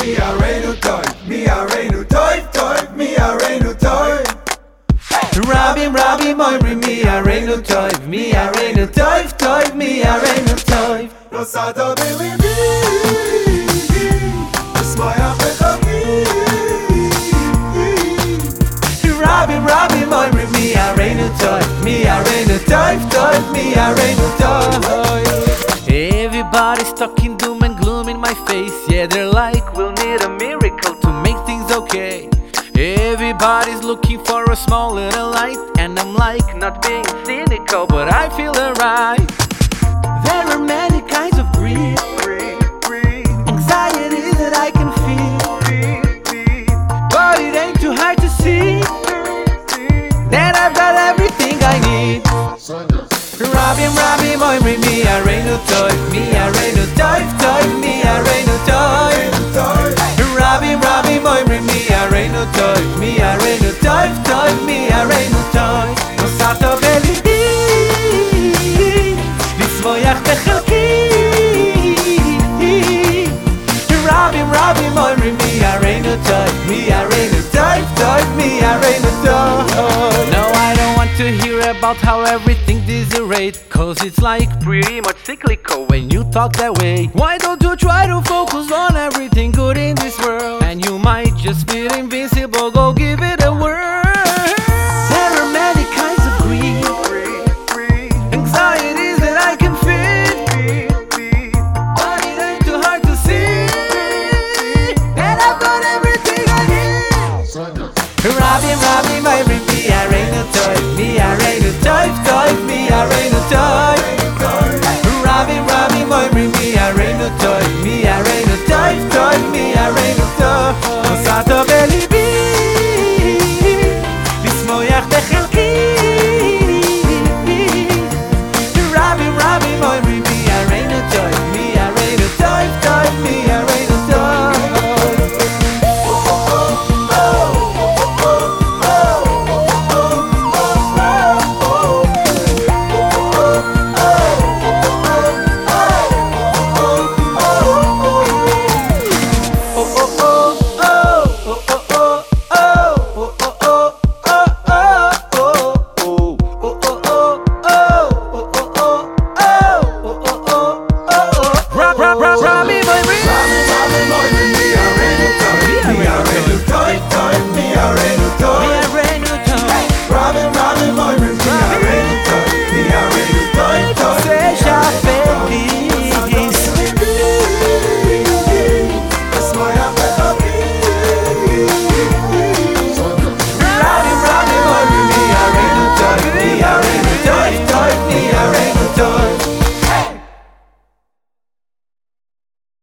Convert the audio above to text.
Areinu Toiv, mi Areinu Toiv, Toiv, mi Areinu Toiv. Rabim, Rabim, Oimrim, mi Areinu Toiv, mi Areinu Toiv, Toiv, mi Areinu Toiv. Nosata belibi, Esmayach bechavi. Rabim, Rabim, Oimrim, mi Areinu Toiv, mi Areinu Toiv, Toiv, mi Areinu Toiv. Everybody's talking doom and gloom in my face. Yeah, they're like, we'll need a miracle to make things okay. Everybody's looking for a small little light, and I'm like, not being cynical, but I feel alright. There are many kinds of greed, anxiety that I can feel, but it ain't too hard to see that I've got everything I need. Rabim, Rabim, Oimrim, mi Areinu Toiv, mi Areinu Toiv, Toiv, mi Areinu Toiv. Rabim, Rabim, Oimrim, mi Areinu Toiv, mi Areinu Toiv, Toiv, mi Areinu Toiv. Nosata belibi, Lismoyach bechelki. Rabim, Rabim, Oimrim, mi Areinu Toiv, mi Areinu Toiv, Toiv, mi Areinu Toiv. No, I don't want to hear about how everything disarrayed, cause it's like pretty much cyclical when you talk that way. Why don't you try to focus on everything good in this world, and you might just feel invincible. Go